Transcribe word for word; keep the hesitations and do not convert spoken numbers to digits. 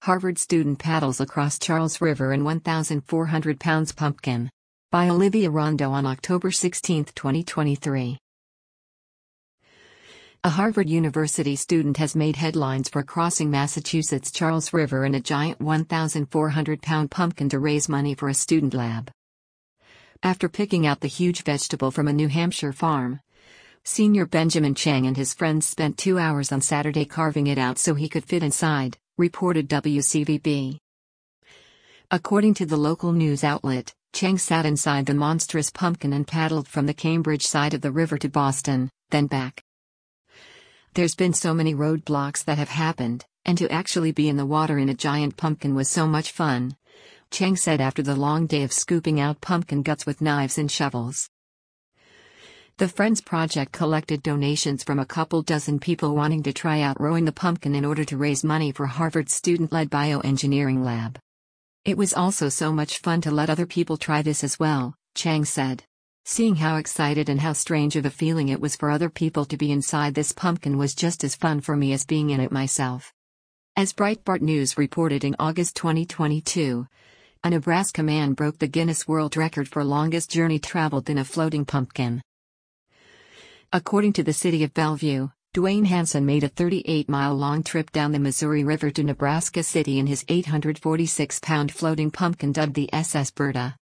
Harvard student paddles across Charles River in one thousand four hundred pounds pumpkin. By Olivia Rondo on October sixteenth, twenty twenty-three. A Harvard University student has made headlines for crossing Massachusetts Charles River in a giant one thousand four hundred pound pumpkin to raise money for a student lab. After picking out the huge vegetable from a New Hampshire farm, senior Benjamin Chang and his friends spent two hours on Saturday carving it out so he could fit inside, reported W C V B. According to the local news outlet, Chang sat inside the monstrous pumpkin and paddled from the Cambridge side of the river to Boston, then back. There's been so many roadblocks that have happened, and to actually be in the water in a giant pumpkin was so much fun, Chang said after the long day of scooping out pumpkin guts with knives and shovels. The Friends Project collected donations from a couple dozen people wanting to try out rowing the pumpkin in order to raise money for Harvard's student-led bioengineering lab. It was also so much fun to let other people try this as well, Chang said. Seeing how excited and how strange of a feeling it was for other people to be inside this pumpkin was just as fun for me as being in it myself. As Breitbart News reported in August twenty twenty-two, a Nebraska man broke the Guinness World Record for longest journey traveled in a floating pumpkin. According to the city of Bellevue, Dwayne Hansen made a thirty-eight mile long trip down the Missouri River to Nebraska City in his eight hundred forty-six pound floating pumpkin dubbed the S S Berta.